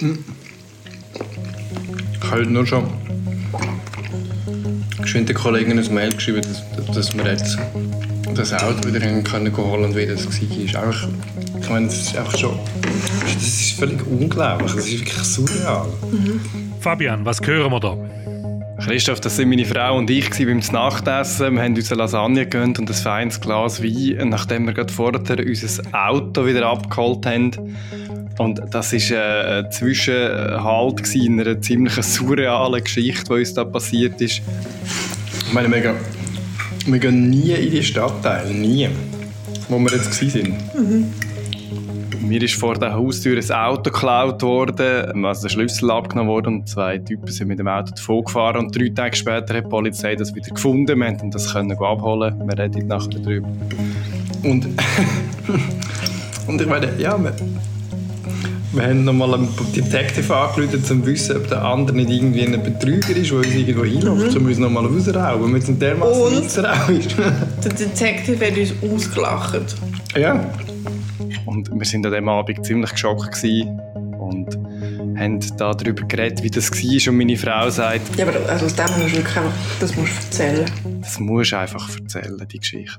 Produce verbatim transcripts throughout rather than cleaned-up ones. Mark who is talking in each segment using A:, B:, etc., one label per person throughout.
A: Ich habe nur schon geschwind den Kollegen ein Mail geschrieben, dass, dass wir jetzt das Auto wieder holen können und wie das war. Einfach, ich meine, das ist einfach schon... Das ist völlig unglaublich. Das ist wirklich surreal.
B: Mhm. Fabian, was hören wir da?
C: Christoph, das sind meine Frau und ich beim Nachtessen. Wir haben uns eine Lasagne gegönnt und ein feines Glas Wein, nachdem wir gerade vorher unser Auto wieder abgeholt haben. Und das war ein Zwischenhalt in einer ziemlich surrealen Geschichte, die uns da passiert ist.
A: Ich meine, wir gehen, wir gehen nie in die Stadtteile, nie, wo wir jetzt waren.
C: Mhm. Mir ist vor der Haustür ein Auto geklaut worden, also der Schlüssel abgenommen worden und zwei Typen sind mit dem Auto davon gefahren und drei Tage später hat die Polizei das wieder gefunden. Wir konnten das abholen, wir reden nachher darüber.
A: Und, und ich meine, ja, wir, wir haben nochmal einen Detective angerufen, um zu wissen, ob der andere nicht irgendwie ein Betrüger ist, der uns irgendwo hinläuft, mhm. um uns nochmal rausrauben, wenn es ein dermaßen Misserau ist.
D: Der Detective hat uns ausgelacht.
A: Ja.
C: Und wir waren an diesem Abend ziemlich geschockt gewesen und haben darüber geredet, wie das war. Und meine Frau sagt...
D: Ja, aber also das musst du wirklich einfach, das musst du erzählen.
C: Das musst du einfach erzählen, die Geschichte.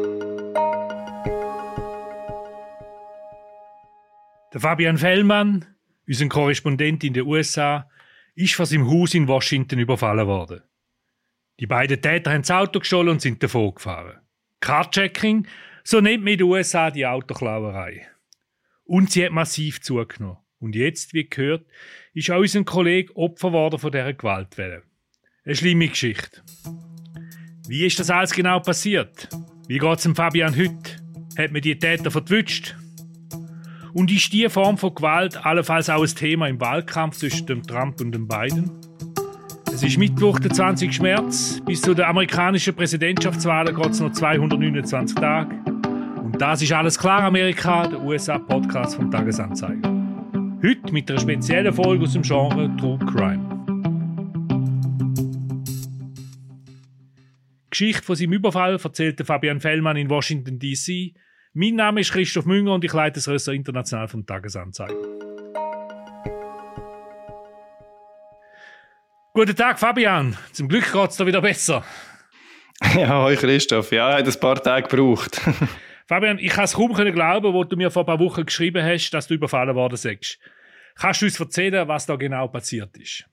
B: Der Fabian Fellmann, unser Korrespondent in den U S A, ist von seinem Haus in Washington überfallen worden. Die beiden Täter haben das Auto gestohlen und sind davon gefahren. Carjacking, so nennt man in den U S A die Autoklauerei. Und sie hat massiv zugenommen. Und jetzt, wie gehört, ist auch unser Kollege Opfer geworden von dieser Gewaltwelle. Eine schlimme Geschichte. Wie ist das alles genau passiert? Wie geht es dem Fabian heute? Hat man die Täter verwünscht? Und ist diese Form von Gewalt allenfalls auch ein Thema im Wahlkampf zwischen dem Trump und dem Biden? Es ist Mittwoch, der zwanzigste März. Bis zu der amerikanischen Präsidentschaftswahl geht es noch zweihundertneunundzwanzig Tage. Und das ist alles klar, Amerika, der U S A-Podcast vom Tagesanzeiger. Heute mit einer speziellen Folge aus dem Genre True Crime. Die Geschichte von seinem Überfall erzählte Fabian Fellmann in Washington D C. Mein Name ist Christoph Münger und ich leite das Ressort International vom Tagesanzeiger. Guten Tag, Fabian. Zum Glück geht es dir wieder besser.
C: Ja, hoi Christoph. Ja, hat ein paar Tage gebraucht.
B: Fabian, ich kann es kaum glauben, wo du mir vor ein paar Wochen geschrieben hast, dass du überfallen worden bist. Kannst du uns erzählen, was da genau passiert ist?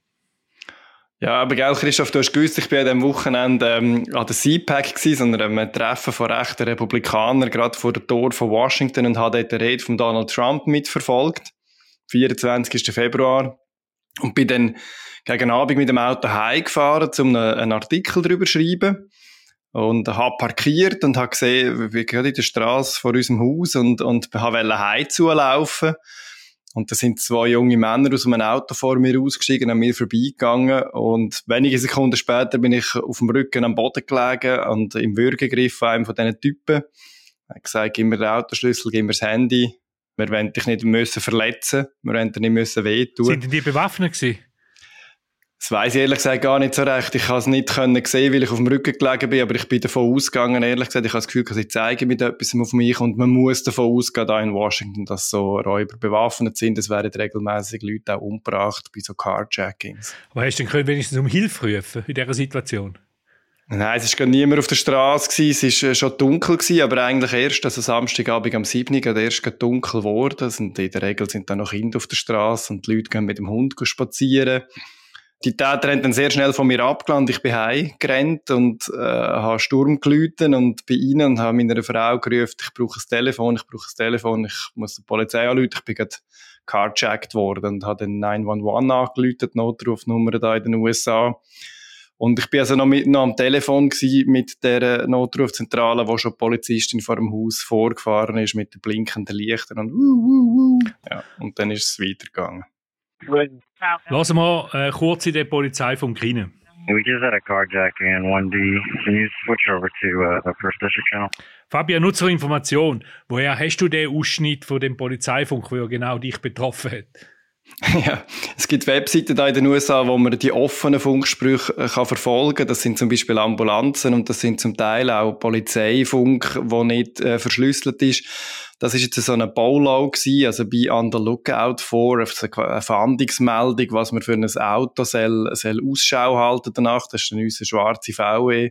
C: Ja, aber gell, Christoph, du hast gewusst, ich war an diesem Wochenende ähm, an der C PAC gewesen, sondern einem Treffen von rechten Republikanern, gerade vor der Tor von Washington, und habe dort die Rede von Donald Trump mitverfolgt. vierundzwanzigsten Februar. Und bin dann gegen Abend mit dem Auto heimgefahren, um einen, einen Artikel darüber zu schreiben. Und habe parkiert und habe gesehen, wie gerade in der Straße vor unserem Haus und, und wollte heim zulaufen. Und da sind zwei junge Männer aus einem Auto vor mir ausgestiegen, an mir vorbeigegangen. Und wenige Sekunden später bin ich auf dem Rücken am Boden gelegen und im Würgegriff von einem von diesen Typen. Er hat gesagt, gib mir den Autoschlüssel, gib mir das Handy. Wir wollen dich nicht müssen verletzen, wir wollen dir nicht müssen wehtun.
B: Sind denn die bewaffnet gewesen?
C: Das weiss ich ehrlich gesagt gar nicht so recht. Ich konnte es nicht sehen, weil ich auf dem Rücken gelegen bin, aber ich bin davon ausgegangen, ehrlich gesagt, ich habe das Gefühl, sie zeigen mit etwas auf mich und man muss davon ausgehen, da in Washington, dass so Räuber bewaffnet sind. Es werden regelmäßig Leute auch umgebracht bei so Carjackings.
B: Aber hast du denn wenigstens um Hilfe rufen in dieser Situation?
C: Nein, es war gar niemand auf der Straße, es war schon dunkel, aber eigentlich erst, also Samstagabend am sieben Uhr, erst dunkel geworden. Und in der Regel sind dann noch Kinder auf der Straße und die Leute gehen mit dem Hund spazieren. Die Täter haben dann sehr schnell von mir abgelandet. Ich bin heimgerannt und äh, habe Sturm geläutet und bin rein und habe meiner Frau gerufen, ich brauche ein Telefon, ich brauche ein Telefon, ich muss die Polizei anrufen, ich bin gerade carjacked worden und habe dann neun eins eins angerufen, die Notrufnummer da in den U S A. Und ich bin also noch, mit, noch am Telefon gewesen mit der Notrufzentrale, wo schon die Polizistin vor dem Haus vorgefahren ist mit den blinkenden Lichtern und wuh, wuh, wuh. Ja, und dann ist es weitergegangen.
B: Lassen wir äh, kurz in der Polizeifunk rein.
E: We just had a carjacking in one D. Can you switch over to uh, the First District Channel?
B: Fabian, nur zur Information. Woher hast du den Ausschnitt von dem Polizeifunk, der ja genau dich betroffen hat?
C: Ja, es gibt Webseiten da in den U S A, wo man die offenen Funksprüche kann verfolgen kann. Das sind zum Beispiel Ambulanzen und das sind zum Teil auch Polizeifunk, der nicht äh, verschlüsselt ist. Das ist jetzt so eine Bolo gewesen, also be on the lookout for, eine Fahndungsmeldung, was man für ein Auto soll, soll Ausschau halten danach. Das war dann unser schwarze V W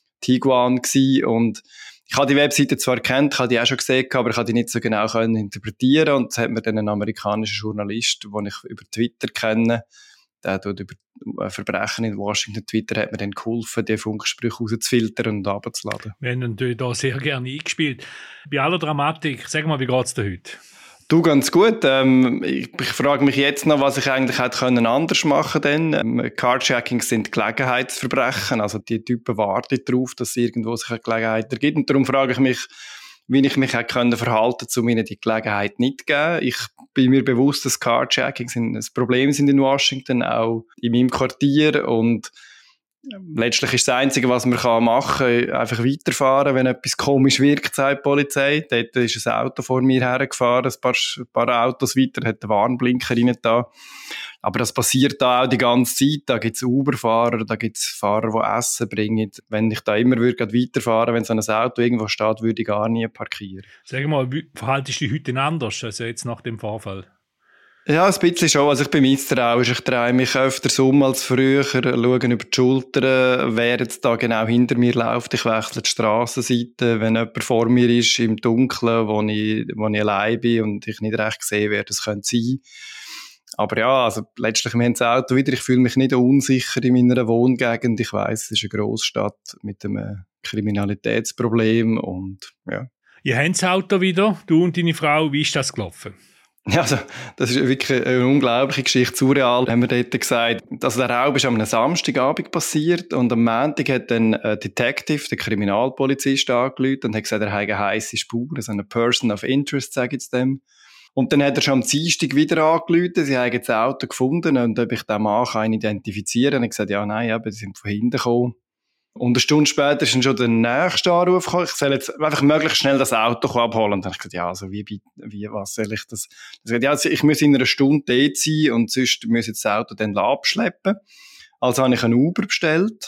C: Tiguan gewesen. Und ich habe die Webseite zwar kennt, ich habe die auch schon gesehen, aber ich konnte die nicht so genau können interpretieren. Und das hat mir dann ein amerikanischer Journalist, den ich über Twitter kenne, der tut über Verbrechen in Washington, Twitter, hat mir dann geholfen, die Funksprüche rauszufiltern und runterzuladen.
B: Wir haben natürlich da sehr gerne eingespielt. Bei aller Dramatik, sag mal, wie geht es dir heute?
C: Du, ganz gut. Ähm, ich, ich frage mich jetzt noch, was ich eigentlich hätte können anders machen können. Ähm, Carjackings sind Gelegenheitsverbrechen, also die Typen warten darauf, dass irgendwo sich eine Gelegenheit ergibt. Und darum frage ich mich, wie ich mich hätte können verhalten, um ihnen die Gelegenheit nicht zu geben. Ich bin mir bewusst, dass Carjackings ein Problem sind in Washington, auch in meinem Quartier. Und letztlich ist das Einzige, was man machen kann, einfach weiterfahren, wenn etwas komisch wirkt, sagt die Polizei. Dort ist ein Auto vor mir hergefahren, ein paar, ein paar Autos weiter, hat den Warnblinker rein da. Aber das passiert da auch die ganze Zeit. Da gibt es Uber-Fahrer, da gibt es Fahrer, die Essen bringen. Wenn ich da immer würde weiterfahren, wenn so ein Auto irgendwo steht, würde ich gar nie parkieren.
B: Sag mal, wie verhaltest du dich heute anders, also jetzt nach dem Vorfall?
C: Ja, ein bisschen schon. Also ich bin misstrauisch. Ich drehe mich öfters um als früher, schaue über die Schultern, wer jetzt da genau hinter mir läuft. Ich wechsle die Strassenseite, wenn jemand vor mir ist, im Dunkeln, wo ich, wo ich allein bin und ich nicht recht sehe, wer das könnte sein. Aber ja, also letztlich, wir haben das Auto wieder. Ich fühle mich nicht unsicher in meiner Wohngegend. Ich weiss, es ist eine Grossstadt mit einem Kriminalitätsproblem und ja.
B: Ihr habt das Auto wieder, du und deine Frau. Wie ist das gelaufen?
C: Ja, also, das ist wirklich eine unglaubliche Geschichte. Surreal haben wir dort gesagt. Also, der Raub ist am Samstagabend passiert und am Montag hat dann ein Detective, der Kriminalpolizist, angerufen und hat gesagt, er habe eine heisse Spur, also eine Person of Interest, sage ich jetzt dem. Und dann hat er schon am Dienstag wieder angerufen, sie haben das Auto gefunden und ob ich den Mann kann identifizieren kann. Und ich gesagt, ja, nein, aber die sind von hinten gekommen. Und eine Stunde später ist dann schon der nächste Anruf gekommen. Ich soll jetzt einfach möglichst schnell das Auto abholen. Und dann habe ich gesagt, ja, also wie, wie, was soll ich das? Ich gesagt, ja, also ich muss in einer Stunde dort sein und sonst muss ich das Auto dann abschleppen. Also habe ich einen Uber bestellt.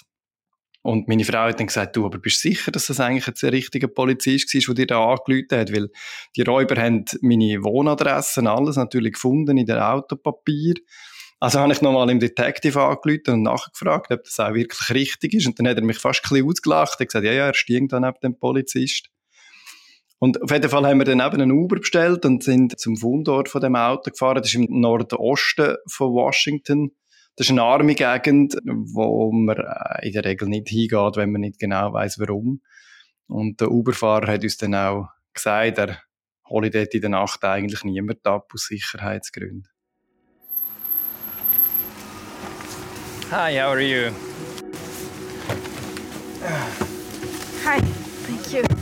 C: Und meine Frau hat dann gesagt, du, aber bist du sicher, dass das eigentlich jetzt der richtige Polizist war, der dir da angerufen hat? Weil die Räuber haben meine Wohnadresse und alles natürlich gefunden in den Autopapier. Also habe ich nochmal im Detective angerufen und nachgefragt, ob das auch wirklich richtig ist. Und dann hat er mich fast ein bisschen ausgelacht. Er hat gesagt, ja, ja, er stieg dann neben dem Polizist. Und auf jeden Fall haben wir dann eben einen Uber bestellt und sind zum Fundort von dem Auto gefahren. Das ist im Nordosten von Washington. Das ist eine arme Gegend, wo man in der Regel nicht hingeht, wenn man nicht genau weiss, warum. Und der Uberfahrer hat uns dann auch gesagt, er hole dort in der Nacht eigentlich niemand ab, aus Sicherheitsgründen.
F: Hi, how are you?
D: Hi, thank you.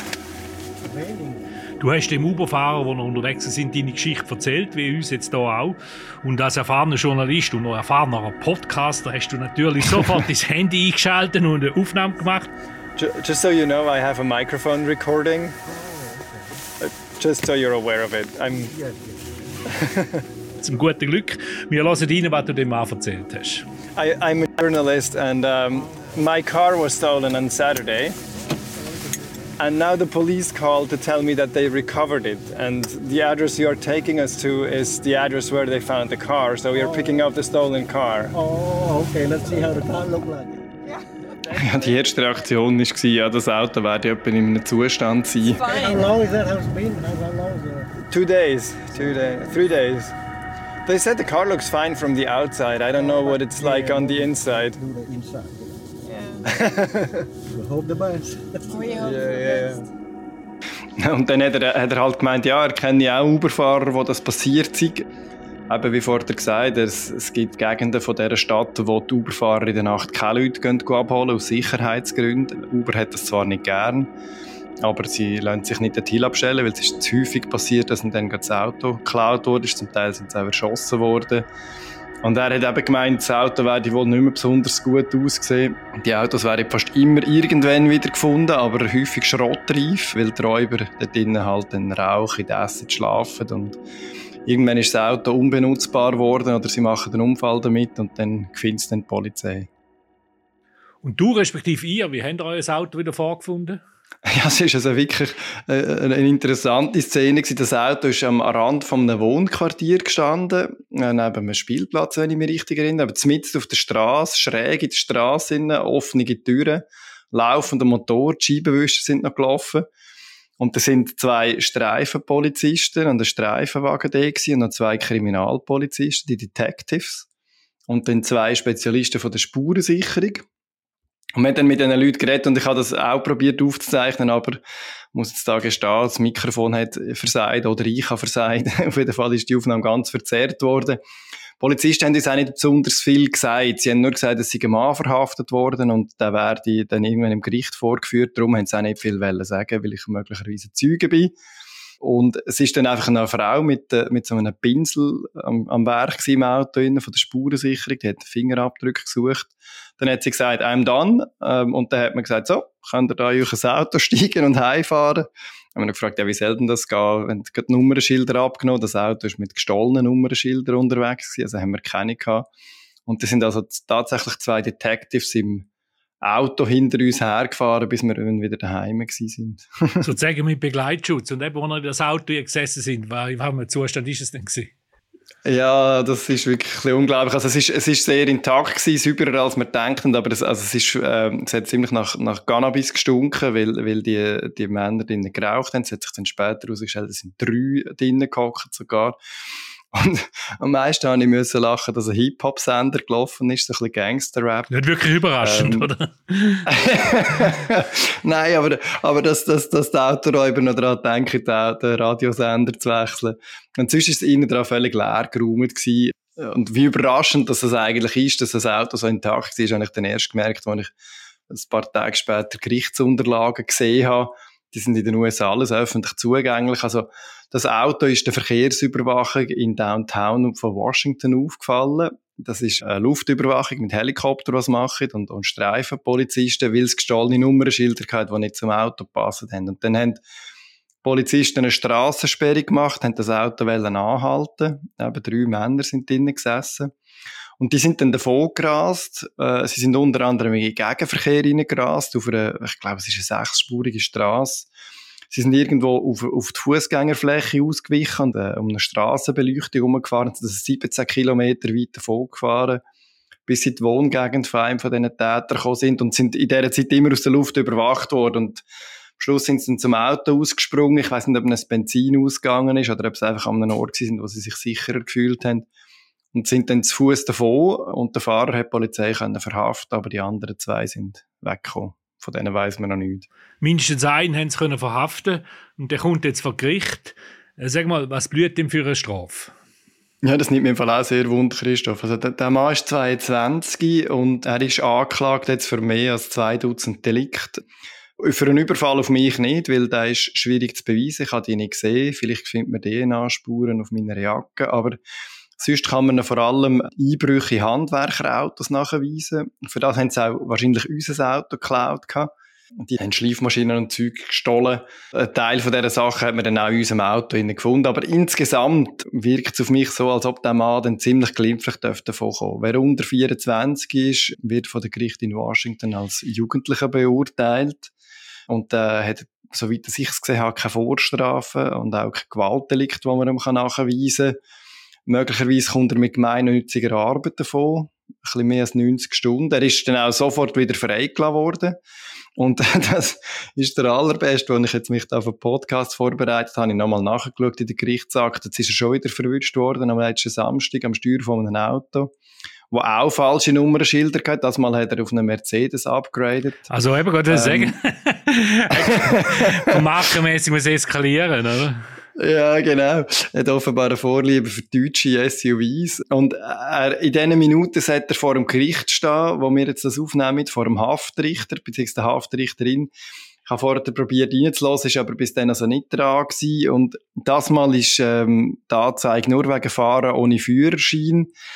B: Du hast dem Uber-Fahrer, der noch unterwegs sind, deine Geschichte erzählt, wie uns jetzt hier auch. Und als erfahrener Journalist und noch erfahrener Podcaster hast du natürlich sofort das Handy eingeschaltet und eine Aufnahme gemacht.
F: Just so you know, I have a microphone recording. Just so you're aware of it. I'm...
B: Zum guten Glück. Wir hören rein, was du dem Mann erzählt hast.
F: I, I'm a journalist and um, my car was stolen on Saturday. And now the police called to tell me that they recovered it. And the address you are taking us to is the address where they found the car. So we are picking up the stolen car.
G: Oh, okay. Let's see how the car looks like.
C: Ja, die erste Reaktion war, ja, das Auto werde etwa in einem Zustand sein.
G: How long is that house been? How long is it?
F: Two days, two days, three days. They said the car looks fine from the outside. I don't know what it's like on the inside.
G: Do the inside.
D: Yeah.
G: We hope the best.
D: We hope
F: Yeah,
D: the
F: yeah.
D: best.
C: Und dann hat er, hat er halt gemeint, ja, er kenne ja auch Uberfahrer, wo das passiert ist. Eben wie vorher gesagt, es, es gibt Gegenden von dieser Stadt, wo die Uberfahrer in der Nacht keine Leute gehen, abholen, aus Sicherheitsgründen. Uber hat das zwar nicht gern, aber sie lassen sich nicht dorthin abstellen, weil es ist zu häufig passiert, dass ihnen dann das Auto geklaut wurde. Zum Teil sind sie auch erschossen worden. Und er hat eben gemeint, das Auto werde wohl nicht mehr besonders gut aussehen. Die Autos werden fast immer irgendwann wieder gefunden, aber häufig schrottreif, weil die Räuber dort drinnen halt dann rauchen, essen, schlafen. Und irgendwann ist das Auto unbenutzbar geworden oder sie machen einen Unfall damit und dann findet es dann die Polizei.
B: Und du, respektive ihr, wie habt ihr euer Auto wieder vorgefunden?
C: Ja, es ist also wirklich äh, eine interessante Szene gewesen. Das Auto ist am Rand von einem Wohnquartier gestanden, äh, neben einem Spielplatz, wenn ich mich richtig erinnere, aber mitten auf der Straße, schräg in der Straße, offene Türen, laufender Motor, die Scheibenwischer sind noch gelaufen. Und da sind zwei Streifenpolizisten und ein Streifenwagen da gewesen, und noch zwei Kriminalpolizisten, die Detectives. Und dann zwei Spezialisten von der Spurensicherung. Und wir haben dann mit diesen Leuten geredet und ich habe das auch probiert aufzuzeichnen, aber muss jetzt da gestehen, das Mikrofon hat versagt oder ich habe versagt. Auf jeden Fall ist die Aufnahme ganz verzerrt worden. Die Polizisten haben uns auch nicht besonders viel gesagt. Sie haben nur gesagt, dass sie ein Mann verhaftet worden und der werde dann irgendwann im Gericht vorgeführt. Darum haben sie auch nicht viel sagen, weil ich möglicherweise Zeuge bin. Und es ist dann einfach eine Frau mit, mit so einem Pinsel am, am Werk im Auto innen, von der Spurensicherung, die hat Fingerabdrücke gesucht. Dann hat sie gesagt, I'm done. Ähm, und dann hat man gesagt, so, könnt ihr da in euer Auto steigen und heimfahren? Dann haben wir gefragt, ja, wie soll denn das gehen? Wenn die Nummernschilder abgenommen, das Auto ist mit gestohlenen Nummernschildern unterwegs gewesen, also haben wir keine gehabt. Und das sind also tatsächlich zwei Detectives im Auto hinter uns hergefahren, bis wir wieder daheim gewesen sind.
B: Sozusagen mit Begleitschutz. Und eben, als wir in das Auto gesessen sind, in welchem Zustand ist es denn gewesen?
C: Ja, das ist wirklich ein bisschen unglaublich. Also es ist, es ist sehr intakt gewesen, sauberer als wir denken, aber es, also es ist, äh, es hat ziemlich nach, nach Cannabis gestunken, weil, weil die, die Männer drinnen geraucht haben. Es hat sich dann später herausgestellt, es sind drei drinnen gehockt sogar. Und am meisten habe ich müssen lachen, dass ein Hip-Hop-Sender gelaufen ist, so ein bisschen Gangster-Rap.
B: Nicht wirklich überraschend, ähm,
C: oder? Nein, aber, aber dass, dass, dass die Autoräuber noch daran denken, den, den Radiosender zu wechseln. Und sonst war es innen dran völlig leer geräumt gewesen. Und wie überraschend, dass es eigentlich ist, dass das Auto so intakt war, habe ich dann erst gemerkt, als ich ein paar Tage später Gerichtsunterlagen gesehen habe. Die sind in den U S A alles öffentlich zugänglich. Also, das Auto ist der Verkehrsüberwachung in Downtown von Washington aufgefallen. Das ist eine Luftüberwachung mit Helikopter, was machen, und, und Streifenpolizisten, weil es gestohlene Nummernschilder hatten, die nicht zum Auto gepasst haben. Und dann haben die Polizisten eine Strassensperre gemacht, haben das Auto anhalten. Eben drei Männer sind drinnen gesessen. Und die sind dann davon gerast. Äh, sie sind unter anderem in den Gegenverkehr reingerast, auf einer, ich glaube, es ist eine sechsspurige Strasse. Sie sind irgendwo auf, auf die Fußgängerfläche ausgewichen und äh, um eine Strassenbeleuchtung herumgefahren. Sie sind siebzehn Kilometer weit davon gefahren, bis sie in die Wohngegend von einem von diesen Tätern gekommen sind und sind in dieser Zeit immer aus der Luft überwacht worden. Und am Schluss sind sie dann zum Auto ausgesprungen. Ich weiss nicht, ob ihnen das Benzin ausgegangen ist oder ob sie einfach an einem Ort sind, wo sie sich sicherer gefühlt haben. Und sind dann zu Fuß davon und der Fahrer hat die Polizei können verhaften, aber die anderen zwei sind weggekommen. Von denen weiss man noch nichts.
B: Mindestens einen haben sie können verhaften und der kommt jetzt vor Gericht. Sag mal, was blüht ihm für eine Strafe?
C: Ja, das nimmt mir im Fall auch sehr Wunder, Christoph. Also der, der Mann ist zweiundzwanzig und er ist angeklagt jetzt für mehr als zwei Dutzend Delikte. Für einen Überfall auf mich nicht, weil der ist schwierig zu beweisen. Ich habe die nicht gesehen. Vielleicht findet man D N A-Spuren auf meiner Jacke, aber sonst kann man vor allem Einbrüche in Handwerkerautos nachweisen. Für das haben sie auch wahrscheinlich unser Auto geklaut gehabt. Die haben Schleifmaschinen und Zeug gestohlen. Ein Teil von dieser Sachen hat man dann auch in unserem Auto gefunden. Aber insgesamt wirkt es auf mich so, als ob der Mann dann ziemlich glimpflich davon kommen. Wer unter vierundzwanzig ist, wird von dem Gericht in Washington als Jugendlicher beurteilt. Und äh, hat, soweit ich es gesehen habe, keine Vorstrafe und auch kein Gewaltdelikt, das man ihm nachweisen kann. Möglicherweise kommt er mit gemeinnütziger Arbeit davon. Ein bisschen mehr als neunzig Stunden. Er ist dann auch sofort wieder freigelassen worden. Und das ist der allerbeste, als ich jetzt mich auf einen Podcast vorbereitet habe. Ich nochmal nachgeschaut in der Gerichtsakte. Jetzt ist er schon wieder verwünscht worden am letzten Samstag am Steuer von einem Auto, wo auch falsche Nummernschilder hatte. Das Mal hat er auf einen Mercedes upgradet.
B: Also eben, gerade ähm, sagen. Markenmäßig muss eskalieren, oder?
C: Ja, genau. Er hat offenbar eine Vorliebe für deutsche S U Vs. Und er, in diesen Minuten sollte er vor dem Gericht stehen, wo wir jetzt das aufnehmen, vor dem Haftrichter, beziehungsweise der Haftrichterin. Ich habe vorher probiert reinzulassen, ist aber bis dann also nicht dran gewesen. Und das Mal ist ähm, die Anzeige nur wegen Fahren ohne Führerschein.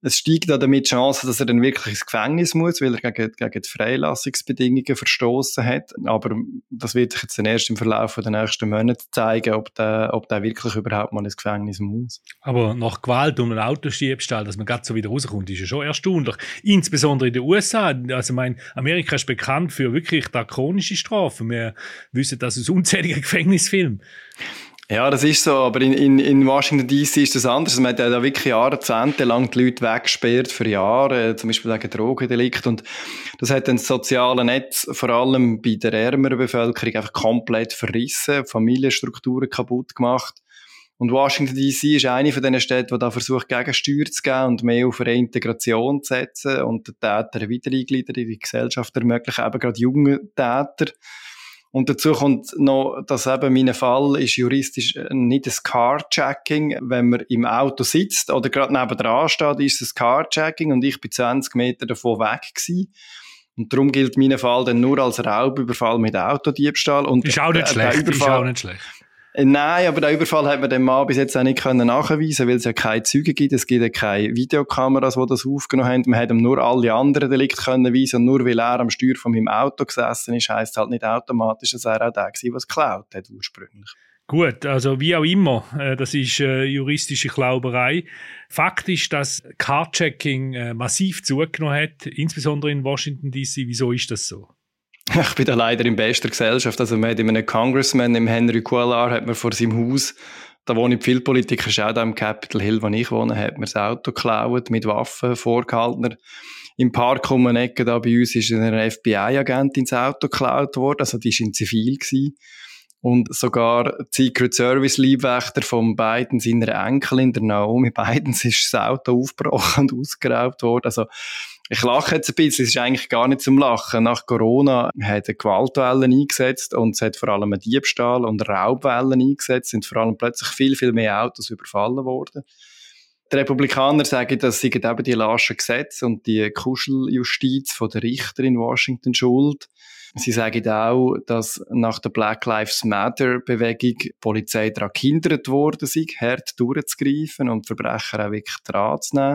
C: Es steigt da damit die Chance, dass er dann wirklich ins Gefängnis muss, weil er gegen, gegen die Freilassungsbedingungen verstoßen hat. Aber das wird sich jetzt dann erst im Verlauf der nächsten Monate zeigen, ob der, ob der wirklich überhaupt mal ins Gefängnis muss.
B: Aber nach Gewalt und einem Autodiebstahl, dass man gerade so wieder rauskommt, ist ja schon erstaunlich. Insbesondere in den U S A. Also, mein, Amerika ist bekannt für wirklich drakonische Strafen. Wir wissen das aus unzähligen Gefängnisfilmen.
C: Ja, das ist so, aber in, in, in Washington D C ist das anders. Man hat ja da wirklich jahrzehntelang die Leute weggesperrt für Jahre, zum Beispiel wegen Drogendelikt. Und das hat dann das soziale Netz, vor allem bei der ärmeren Bevölkerung, einfach komplett verrissen, Familienstrukturen kaputt gemacht. Und Washington D C ist eine von diesen Städten, die da versucht, Gegensteuer zu geben und mehr auf eine Integration zu setzen und den Tätern Wiedereingliederung in die Gesellschaft ermöglichen, eben gerade junge Täter. Und dazu kommt noch, dass eben mein Fall ist juristisch nicht ein Carjacking. Wenn man im Auto sitzt oder gerade nebendran steht, ist es ein Carjacking und ich bin zwanzig Meter davon weg gewesen. Und darum gilt mein Fall dann nur als Raubüberfall mit Autodiebstahl. Und
B: ist auch nicht
C: äh,
B: schlecht,
C: Überfall,
B: ist auch nicht schlecht.
C: Nein, aber den Überfall hat man dem Mann bis jetzt auch nicht können nachweisen, weil es ja keine Zeugen gibt, es gibt ja keine Videokameras, die das aufgenommen haben. Man hat ihm nur alle anderen Delikte können weisen und nur weil er am Steuer von meinem Auto gesessen ist, heisst halt nicht automatisch, dass er auch der war, der es geklaut hat ursprünglich.
B: Gut, also wie auch immer, äh, das ist äh, juristische Klauberei. Fakt ist, dass Carjacking äh, massiv zugenommen hat, insbesondere in Washington D C. Wieso ist das so?
C: Ich bin da leider in bester Gesellschaft. Also man hat in einem Congressman, im Henry Cuellar, hat man vor seinem Haus, da wohnen viele Politiker, ist auch da im Capitol Hill, wo ich wohne, hat man das Auto geklaut, mit Waffen vorgehaltener. Im Park um eine Ecke da bei uns ist eine F B I-Agentin ins Auto geklaut worden, also die war in Zivil gewesen. Und sogar die Secret Service Leibwächter von Biden, seiner Enkelin, der Naomi Bidens, ist das Auto aufgebrochen und ausgeraubt worden. Also, ich lache jetzt ein bisschen, es ist eigentlich gar nicht zum Lachen. Nach Corona hat eine Gewaltwelle eingesetzt und es hat vor allem einen Diebstahl und Raubwellen eingesetzt, sind vor allem plötzlich viel, viel mehr Autos überfallen worden. Die Republikaner sagen, das seien eben die laschen Gesetze und die Kuscheljustiz von der Richter in Washington schuld. Sie sagen auch, dass nach der Black Lives Matter-Bewegung die Polizei daran gehindert worden sei, hart durchzugreifen und Verbrecher auch wirklich dran zu nehmen.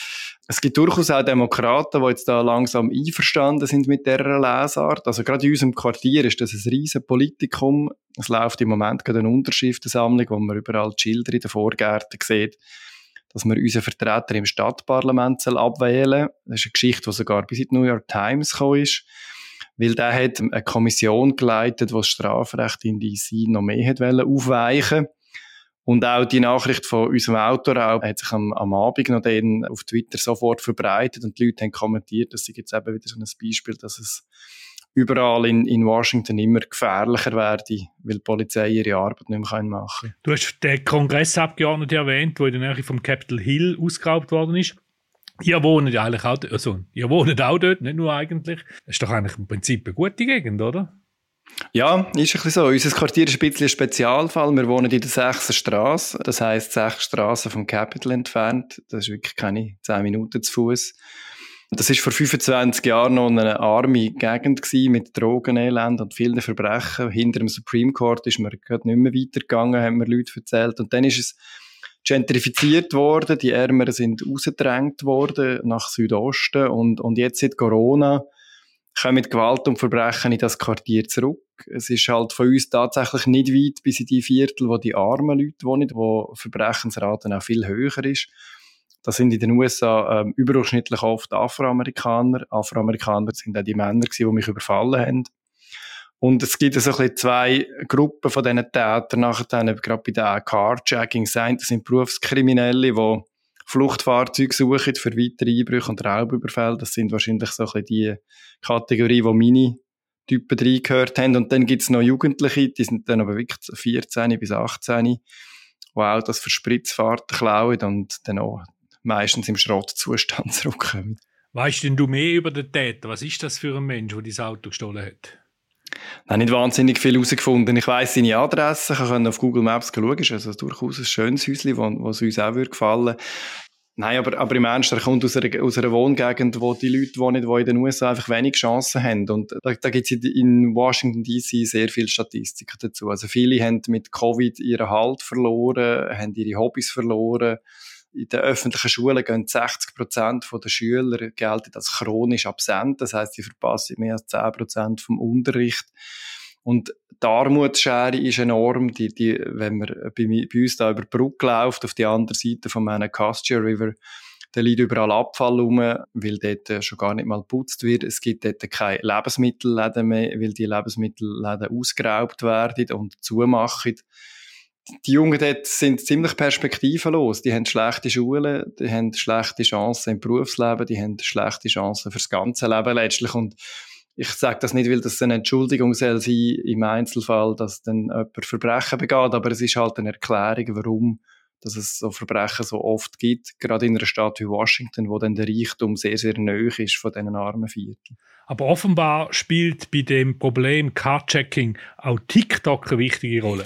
C: Es gibt durchaus auch Demokraten, die jetzt da langsam einverstanden sind mit dieser Lesart. Also gerade in unserem Quartier ist das ein riesen Politikum. Es läuft im Moment gerade eine Unterschriftensammlung, wo man überall die Schilder in den Vorgärten sieht, dass man unseren Vertreter im Stadtparlament abwählen soll. Das ist eine Geschichte, die sogar bis in die New York Times gekommen ist. Weil der hat eine Kommission geleitet, die das Strafrecht in D C noch mehr hat aufweichen wollte. Und auch die Nachricht von unserem Autoraub hat sich am, am Abend noch dann auf Twitter sofort verbreitet und die Leute haben kommentiert, dass es jetzt eben wieder so ein Beispiel, dass es überall in, in Washington immer gefährlicher werde, weil die Polizei ihre Arbeit nicht mehr machen kann.
B: Du hast den Kongressabgeordneten erwähnt, der in der Nähe vom Capitol Hill ausgeraubt worden ist. Ihr wohnt ja eigentlich auch, also, ihr wohnt auch dort, nicht nur eigentlich. Das ist doch eigentlich im Prinzip eine gute Gegend, oder?
C: Ja, ist ein bisschen so. Unser Quartier ist ein bisschen ein Spezialfall. Wir wohnen in der sechsten Straße. Das heisst, sechs Straßen vom Capitol entfernt. Das ist wirklich keine zehn Minuten zu Fuß. Das ist vor fünfundzwanzig Jahren noch eine arme Gegend gewesen, mit Drogenelend und vielen Verbrechen. Hinter dem Supreme Court ist man gerade nicht mehr weitergegangen, haben mir Leute erzählt. Und dann ist es gentrifiziert worden. Die Ärmeren sind rausgedrängt worden nach Südosten. Und, und jetzt seit Corona kommen Gewalt und Verbrechen in das Quartier zurück. Es ist halt von uns tatsächlich nicht weit bis in die Viertel, wo die armen Leute wohnen, wo Verbrechensraten auch viel höher ist. Das sind in den U S A ähm, überdurchschnittlich oft Afroamerikaner. Afroamerikaner sind auch die Männer gewesen, die mich überfallen haben. Und es gibt so ein bisschen zwei Gruppen von diesen Tätern, nachher gerade bei den Carjackings. Das sind Berufskriminelle, die Fluchtfahrzeuge suchen für weitere Einbrüche und Raubüberfälle. Das sind wahrscheinlich so ein bisschen die Kategorie, wo meine Typen reingehört haben. Und dann gibt es noch Jugendliche, die sind dann aber wirklich vierzehn bis achtzehn, die auch das für Spritzfahrten klauen und dann auch meistens im Schrottzustand zurückkommen.
B: Weißt denn du mehr über den Täter? Was ist das für ein Mensch, der dein Auto gestohlen hat?
C: Ich habe nicht wahnsinnig viel herausgefunden. Ich weiss seine Adresse, ich kann auf Google Maps schauen. Es ist also durchaus ein schönes Häuschen, das uns auch gefallen würde. Nein, aber, aber im Ernst, er kommt aus einer, aus einer Wohngegend, wo die Leute wohnen, die in den U S A einfach wenig Chancen haben. Und da, da gibt es in Washington D C sehr viele Statistiken dazu. Also viele haben mit Covid ihren Halt verloren, haben ihre Hobbys verloren, In den öffentlichen Schulen gehen sechzig Prozent der Schüler gelten als chronisch absent. Das heisst, sie verpassen mehr als zehn Prozent vom Unterricht. Und die Armutsschere ist enorm. Die, die, wenn man bei, bei uns da über die Brücke läuft, auf die andere Seite vom Anacostia River, da liegt überall Abfall rum, weil dort schon gar nicht mal geputzt wird. Es gibt dort keine Lebensmittelläden mehr, weil die Lebensmittelläden ausgeraubt werden und zumachen. Die Jungen dort sind ziemlich perspektivenlos. Die haben schlechte Schulen, die haben schlechte Chancen im Berufsleben, die haben schlechte Chancen fürs ganze Leben letztlich. Und ich sage das nicht, weil das eine Entschuldigung soll sein im Einzelfall, dass dann jemand Verbrechen begeht, aber es ist halt eine Erklärung, warum dass es so Verbrechen so oft gibt, gerade in einer Stadt wie Washington, wo dann der Reichtum sehr, sehr nahe ist von diesen armen Vierteln.
B: Aber offenbar spielt bei dem Problem Carjacking auch TikTok eine wichtige Rolle.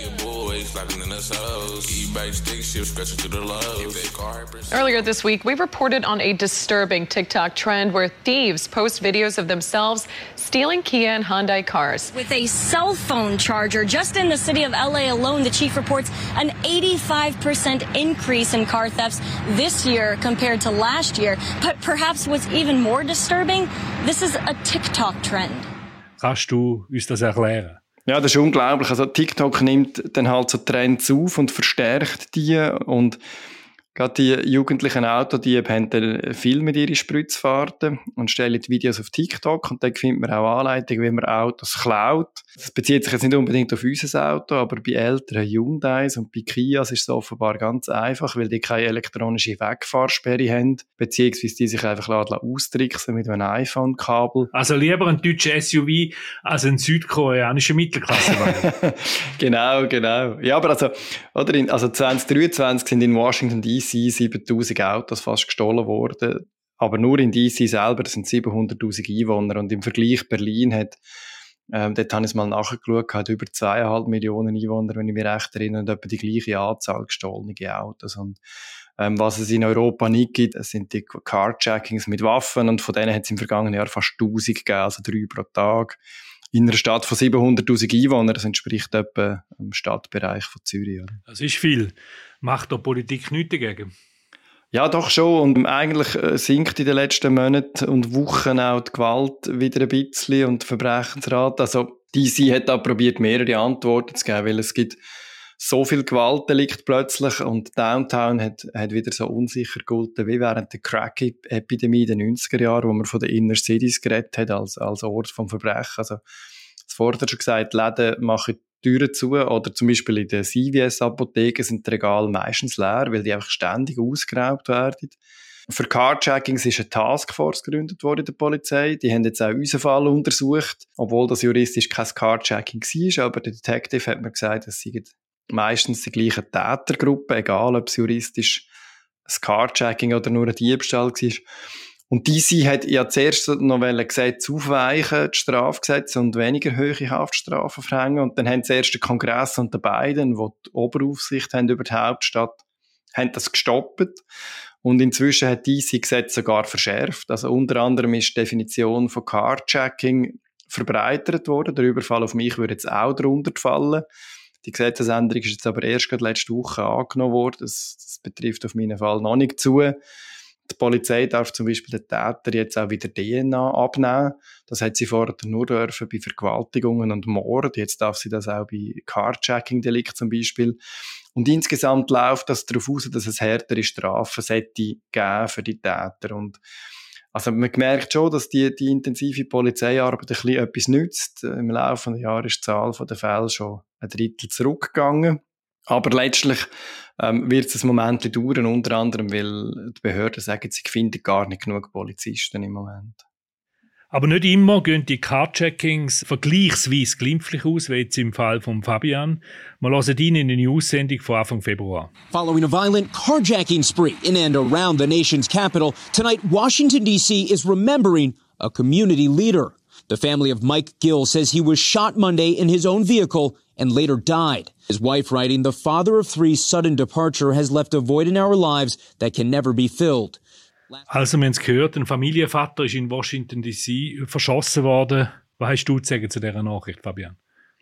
H: Earlier this week, we reported on a disturbing TikTok trend where thieves post videos of themselves stealing Kia and Hyundai cars.
I: With a cell phone charger, just in the city of L A alone, the chief reports an eighty-five percent increase in car thefts this year compared to last year. But perhaps what's even more disturbing, this is a TikTok trend.
B: Kannst du uns das erklären?
C: Ja, das ist unglaublich. Also TikTok nimmt dann halt so Trends auf und verstärkt die. Und gerade die jugendlichen Autodiebe haben dann viel mit ihren Spritzfahrten und stellen die Videos auf TikTok. Und dann findet man auch Anleitungen, wie man Autos klaut. Das bezieht sich jetzt nicht unbedingt auf unser Auto, aber bei älteren Hyundais und bei Kias ist es offenbar ganz einfach, weil die keine elektronische Wegfahrsperre haben, beziehungsweise die sich einfach austricksen mit einem iPhone-Kabel.
B: Also lieber ein deutscher S U V als ein südkoreanischer Mittelklassewagen.
C: Genau, genau. Ja, aber also, oder in, also zwanzig dreiundzwanzig sind in Washington D C siebentausend Autos fast gestohlen worden. Aber nur in D C selber sind siebenhunderttausend Einwohner. Und im Vergleich Berlin hat, ähm, dort habe ich es mal nachgeschaut, hat über zweieinhalb Millionen Einwohner, wenn ich mich recht erinnere, und etwa die gleiche Anzahl gestohlene Autos. Und ähm, was es in Europa nicht gibt, das sind die Carjackings mit Waffen. Und von denen hat es im vergangenen Jahr fast tausend gegeben, also drei pro Tag. In einer Stadt von siebenhunderttausend Einwohnern, das entspricht etwa im Stadtbereich von Zürich. Oder?
B: Das ist viel. Macht der Politik nichts dagegen?
C: Ja, doch schon. Und eigentlich sinkt in den letzten Monaten und Wochen auch die Gewalt wieder ein bisschen und die Verbrechensrate. Also D C hat da probiert, mehrere Antworten zu geben, weil es gibt so viel Gewaltdelikt plötzlich und Downtown hat, hat wieder so unsicher gegolten wie während der Crack-Epidemie in den neunziger Jahren, wo man von den Inner Cities geredet hat als, als Ort vom Verbrechen. Also, das vorher schon gesagt, Läden machen die Türen zu oder zum Beispiel in den C V S-Apotheken sind die Regale meistens leer, weil die einfach ständig ausgeraubt werden. Für Carjackings ist eine Taskforce gegründet worden in der Polizei. Die haben jetzt auch unseren Fall untersucht, obwohl das juristisch kein Carjacking war, aber der Detective hat mir gesagt, es sei meistens die gleiche Tätergruppe, egal ob es juristisch ein Carjacking oder nur ein Diebstahl war. Und D C hat ja zuerst noch Gesetze aufweichen, die Strafgesetze und weniger hohe Haftstrafen verhängen. Und dann haben zuerst der Kongress und die beiden, die die Oberaufsicht haben über die Hauptstadt, haben das gestoppt. Und inzwischen hat D C Gesetze sogar verschärft. Also unter anderem ist die Definition von Carjacking verbreitert worden. Der Überfall auf mich würde jetzt auch darunter fallen. Die Gesetzesänderung ist jetzt aber erst gerade letzte Woche angenommen worden. Das, das betrifft auf meinen Fall noch nicht zu. Die Polizei darf zum Beispiel den Täter jetzt auch wieder D N A abnehmen. Das hat sie vorher nur dürfen bei Vergewaltigungen und Mord. Jetzt darf sie das auch bei Carjacking-Delikt zum Beispiel. Und insgesamt läuft das darauf aus, dass es härtere Strafen sollte geben für die Täter. Und also man merkt schon, dass die, die intensive Polizeiarbeit ein bisschen etwas nützt. Im Laufe des Jahres ist die Zahl der Fälle schon ein Drittel zurückgegangen. Aber letztlich ähm, wird es ein Moment dauern, unter anderem, weil die Behörden sagen, sie finden gar nicht genug Polizisten im Moment.
B: Aber nicht immer gehen die Carjackings vergleichsweise glimpflich aus, wie jetzt im Fall von Fabian. Wir hören ihn in eine News-Sendung von Anfang Februar.
J: Following a violent carjacking spree in and around the nation's capital, tonight Washington, D C is remembering a community leader. The family of Mike Gill says he was shot Monday in his own vehicle and later died. His wife writing, "The father of three's sudden departure has left a void in our lives that can never be filled."
B: Also, wir haben es gehört, ein Familienvater ist in Washington D C verschossen worden. Was hast du zu sagen zu dieser Nachricht, Fabian?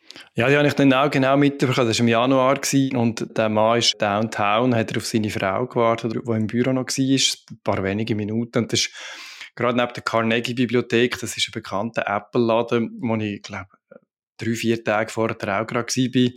C: Ja, die habe ich dann auch genau mitbekommen. Das war im Januar und der Mann ist downtown, hat er auf seine Frau gewartet, die im Büro noch war, ein paar wenige Minuten. Und das ist gerade neben der Carnegie-Bibliothek, das ist ein bekannter Apple-Laden, wo ich, glaube drei, vier Tage vorher auch gerade war.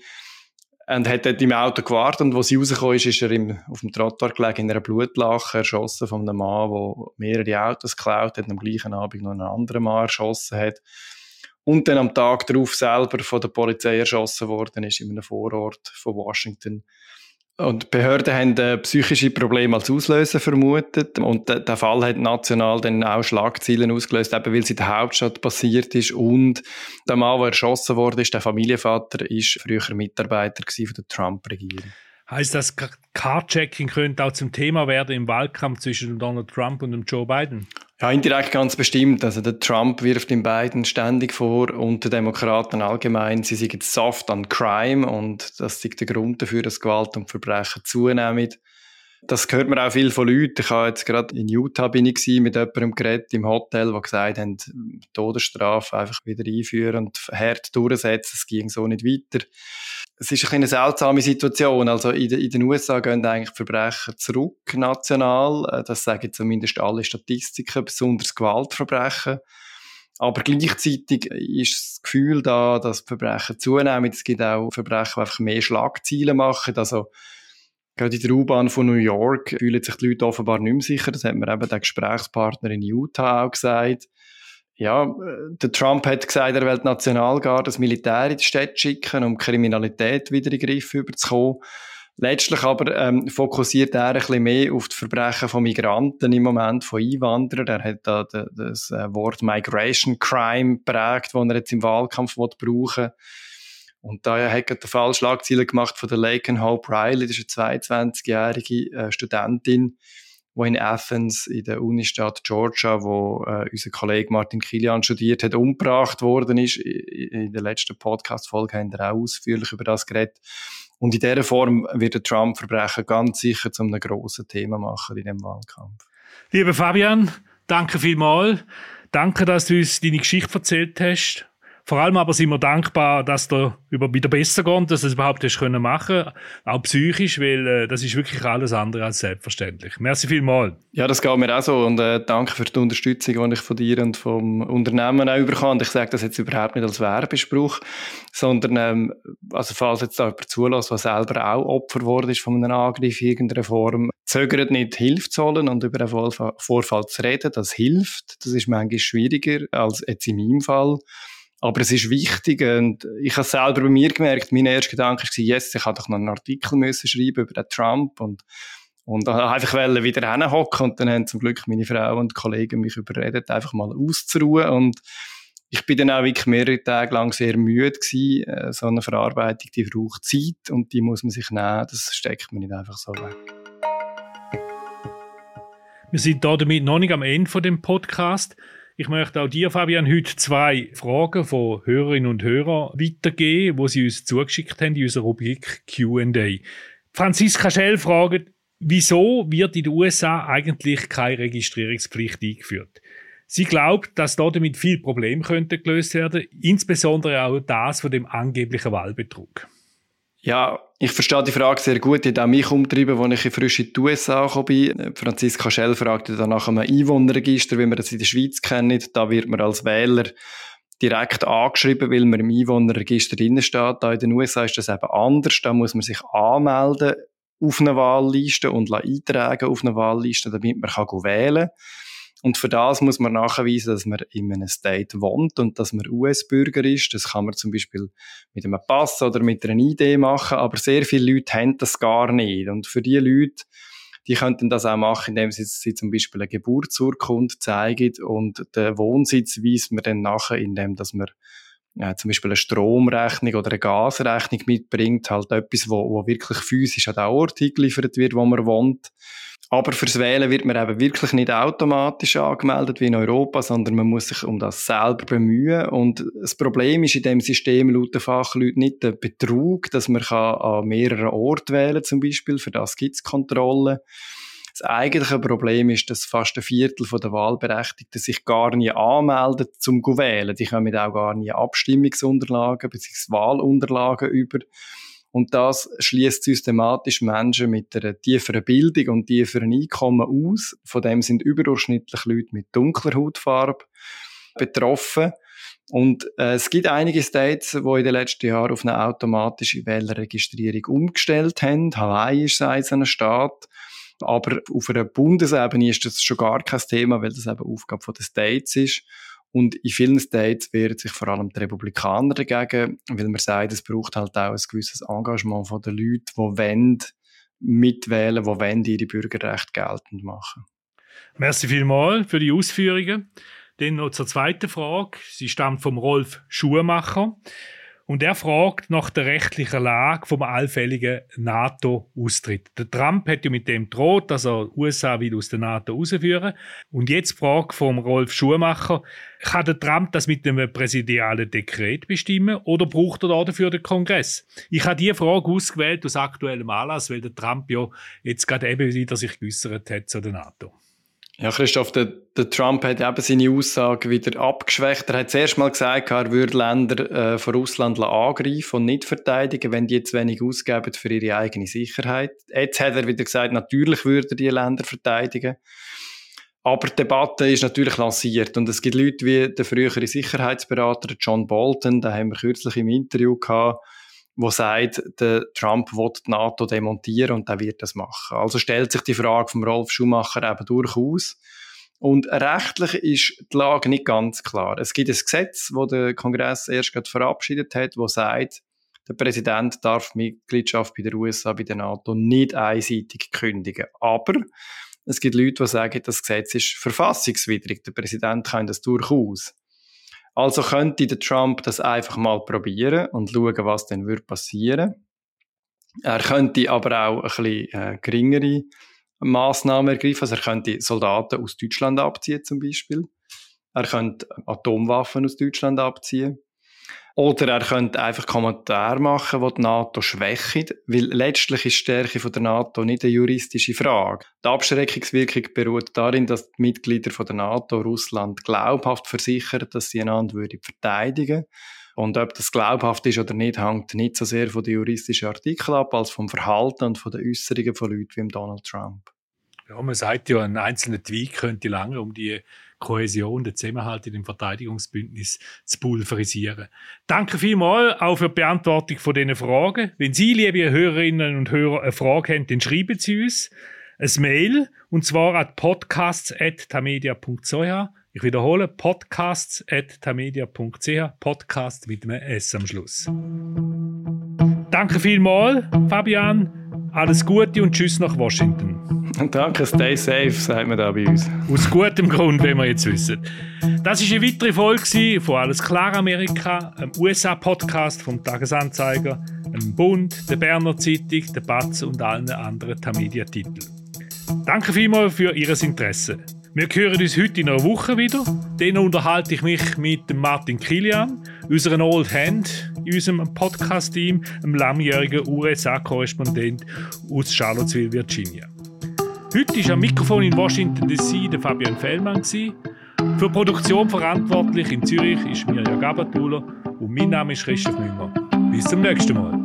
C: Und hat dort im Auto gewartet und als sie rausgekommen ist, ist er im, auf dem Trottoir gelegen, in einer Blutlache, erschossen von einem Mann, der mehrere Autos geklaut hat und am gleichen Abend noch einen anderen Mann erschossen hat. Und dann am Tag darauf selber von der Polizei erschossen worden ist, in einem Vorort von Washington. Und die Behörden haben äh, psychische Probleme als Auslöser vermutet. Und der, der Fall hat national dann auch Schlagzeilen ausgelöst, eben weil es in der Hauptstadt passiert ist. Und der Mann, der erschossen wurde, ist der Familienvater, ist früher Mitarbeiter von der Trump-Regierung.
B: Heißt das, Carjacking könnte auch zum Thema werden im Wahlkampf zwischen Donald Trump und dem Joe Biden?
C: Ja, indirekt ganz bestimmt. Also der Trump wirft den Biden ständig vor und den Demokraten allgemein, sie seien soft on crime und das ist der Grund dafür, dass Gewalt und Verbrechen zunehmen. Das hört man auch viel von Leuten. Ich habe jetzt gerade in Utah bin ich gewesen, mit jemandem geredet im Hotel, der gesagt haben, Todesstrafe einfach wieder einführen und hart durchsetzen, es ging so nicht weiter. Es ist eine seltsame Situation. Also in den, in den U S A gehen eigentlich Verbrechen zurück, national. Das sagen zumindest alle Statistiken, besonders Gewaltverbrechen. Aber gleichzeitig ist das Gefühl da, dass die Verbrechen zunehmen. Es gibt auch Verbrechen, die einfach mehr Schlagzeilen machen. Also gerade in der U-Bahn von New York fühlen sich die Leute offenbar nicht mehr sicher. Das hat mir eben der Gesprächspartner in Utah auch gesagt. Ja, der Trump hat gesagt, er will die Nationalgarde, das Militär in die Städte schicken, um Kriminalität wieder in den Griff überzukommen. Letztlich aber ähm, fokussiert er ein bisschen mehr auf die Verbrechen von Migranten im Moment, von Einwanderern. Er hat da das Wort Migration Crime geprägt, das er jetzt im Wahlkampf brauchen will. Und da hat er den Fall Schlagzeilen gemacht von der Laken Hope Riley, das ist eine zweiundzwanzigjährige äh, Studentin, die in Athens, in der Unistadt Georgia, wo äh, unser Kollege Martin Kilian studiert hat, umgebracht worden ist. In der letzten Podcast-Folge haben wir auch ausführlich über das geredet. Und in dieser Form wird der Trump-Verbrechen ganz sicher zu einem grossen Thema machen in diesem Wahlkampf.
B: Lieber Fabian, danke vielmals. Danke, dass du uns deine Geschichte erzählt hast. Vor allem aber sind wir dankbar, dass du wieder besser geht, dass du es überhaupt hast können machen, auch psychisch, weil äh, das ist wirklich alles andere als selbstverständlich. Merci vielmals.
C: Ja, das geht mir auch so und äh, danke für die Unterstützung, die ich von dir und vom Unternehmen auch bekomme. Und ich sage das jetzt überhaupt nicht als Werbespruch, sondern ähm, also falls jetzt da jemand zulässt, der selber auch Opfer geworden ist von einem Angriff in irgendeiner Form, zögert nicht, Hilfe zu holen und über einen Vorfall zu reden. Das hilft. Das ist manchmal schwieriger als jetzt in meinem Fall. Aber es ist wichtig und ich habe es selber bei mir gemerkt, mein erster Gedanke war, yes, ich hätte doch noch einen Artikel müssen schreiben über den Trump und, und einfach wieder hinhocken und dann haben zum Glück meine Frau und Kollegen mich überredet, einfach mal auszuruhen und ich bin dann auch wirklich mehrere Tage lang sehr müde gewesen. So eine Verarbeitung, die braucht Zeit und die muss man sich nehmen, das steckt man nicht einfach so weg.
B: Wir sind da damit noch nicht am Ende von dem Podcast. Ich möchte auch dir, Fabian, heute zwei Fragen von Hörerinnen und Hörern weitergeben, die sie uns zugeschickt haben in unserer Rubrik Q and A. Franziska Schell fragt, wieso wird in den U S A eigentlich keine Registrierungspflicht eingeführt? Sie glaubt, dass damit viele Probleme könnten gelöst werden, insbesondere auch das von dem angeblichen Wahlbetrug.
C: Ja, ich verstehe die Frage sehr gut. Die hat auch mich umgetrieben, als ich frisch in die U S A gekommen bin. Franziska Schell fragte dann nach einem Einwohnerregister, wie wir das in der Schweiz kennen. Da wird man als Wähler direkt angeschrieben, weil man im Einwohnerregister drin steht. Da in den U S A ist das eben anders. Da muss man sich anmelden auf eine Wahlliste und eintragen auf eine Wahlliste, damit man wählen kann. Und für das muss man nachweisen, dass man in einem State wohnt und dass man U S-Bürger ist. Das kann man zum Beispiel mit einem Pass oder mit einer I D machen, aber sehr viele Leute haben das gar nicht. Und für die Leute, die könnten das auch machen, indem sie, sie zum Beispiel eine Geburtsurkunde zeigen und den Wohnsitz weist man dann nachher, indem dass man ja, zum Beispiel eine Stromrechnung oder eine Gasrechnung mitbringt, halt etwas, wo, wo wirklich physisch an den Ort geliefert wird, wo man wohnt. Aber fürs Wählen wird man eben wirklich nicht automatisch angemeldet wie in Europa, sondern man muss sich um das selber bemühen. Und das Problem ist in dem System laut den Fachleuten nicht der Betrug, dass man kann an mehreren Orten wählen zum Beispiel, für das gibt es Kontrollen, Das eigentliche Problem ist, dass fast ein Viertel der Wahlberechtigten sich gar nie anmelden zum Wählen. Die kommen auch gar nie Abstimmungsunterlagen bzw. Wahlunterlagen über. Und das schließt systematisch Menschen mit einer tieferen Bildung und tieferen Einkommen aus. Von dem sind überdurchschnittlich Leute mit dunkler Hautfarbe betroffen. Und äh, es gibt einige States, die in den letzten Jahren auf eine automatische Wählerregistrierung umgestellt haben. Hawaii ist eines ein Staat. Aber auf einer Bundesebene ist das schon gar kein Thema, weil das eben Aufgabe der States ist. Und in vielen States wehren sich vor allem die Republikaner dagegen, weil man sagt, es braucht halt auch ein gewisses Engagement von den Leuten, die wollen mitwählen, die wollen ihre Bürgerrechte geltend machen.
B: Merci vielmals für die Ausführungen. Dann noch zur zweiten Frage. Sie stammt vom Rolf Schumacher. Und er fragt nach der rechtlichen Lage vom allfälligen NATO-Austritt. Der Trump hat ja mit dem gedroht, dass er die U S A wieder aus der NATO rausführen. Und jetzt die Frage vom Rolf Schumacher: Kann der Trump das mit einem präsidialen Dekret bestimmen oder braucht er dafür den Kongress? Ich habe diese Frage ausgewählt aus aktuellem Anlass, weil der Trump ja jetzt gerade eben wieder sich geäussert hat zu der NATO.
C: Ja, Christoph, der, der Trump hat eben seine Aussage wieder abgeschwächt. Er hat zuerst mal gesagt, er würde Länder äh, von Russland angreifen und nicht verteidigen, wenn die jetzt wenig ausgeben für ihre eigene Sicherheit. Jetzt hat er wieder gesagt, natürlich würde er die Länder verteidigen. Aber die Debatte ist natürlich lanciert. Und es gibt Leute wie der frühere Sicherheitsberater John Bolton, den haben wir kürzlich im Interview gehabt, der sagt, der Trump will die NATO demontieren und er wird das machen. Also stellt sich die Frage vom Rolf Schumacher eben durchaus. Und rechtlich ist die Lage nicht ganz klar. Es gibt ein Gesetz, das der Kongress erst gerade verabschiedet hat, das sagt, der Präsident darf die Mitgliedschaft bei der U S A, bei der NATO nicht einseitig kündigen. Aber es gibt Leute, die sagen, das Gesetz ist verfassungswidrig. Der Präsident kann das durchaus. Also könnte der Trump das einfach mal probieren und schauen, was dann würde passieren. Er könnte aber auch ein bisschen äh, geringere Massnahmen ergreifen. Also er könnte Soldaten aus Deutschland abziehen zum Beispiel. Er könnte Atomwaffen aus Deutschland abziehen. Oder er könnte einfach Kommentare machen, die die NATO schwächen, weil letztlich ist die Stärke der NATO nicht eine juristische Frage. Die Abschreckungswirkung beruht darin, dass die Mitglieder der NATO Russland glaubhaft versichern, dass sie einander verteidigen würden. Und ob das glaubhaft ist oder nicht, hängt nicht so sehr von den juristischen Artikeln ab, als vom Verhalten und von den Äußerungen von Leuten wie Donald Trump.
B: Ja, man sagt ja, ein einzelner Tweet könnte lange, um die Kohäsion, den Zusammenhalt in dem Verteidigungsbündnis zu pulverisieren. Danke vielmals auch für die Beantwortung von diesen Fragen. Wenn Sie, liebe Hörerinnen und Hörer, eine Frage haben, dann schreiben Sie uns ein Mail, und zwar an podcasts at tamedia punkt c h. Ich wiederhole, podcasts at tamedia punkt c h, Podcast mit einem S am Schluss. Danke vielmals, Fabian. Alles Gute und tschüss nach Washington.
C: Danke, stay safe, sagt man da bei uns.
B: Aus gutem Grund, wenn wir jetzt wissen. Das war eine weitere Folge von Alles klar Amerika, einem U S A-Podcast vom Tagesanzeiger, dem Bund, der Berner Zeitung, der Batz und allen anderen Tamedia-Titeln. Danke vielmals für Ihr Interesse. Wir hören uns heute in einer Woche wieder. Dann unterhalte ich mich mit Martin Kilian, unserem Old Hand in unserem Podcast-Team, einem langjährigen U S A-Korrespondent aus Charlottesville, Virginia. Heute war am Mikrofon in Washington D C der Fabian Fellmann. Für die Produktion verantwortlich in Zürich ist Mirja Gabatuller und mein Name ist Christoph Münger. Bis zum nächsten Mal.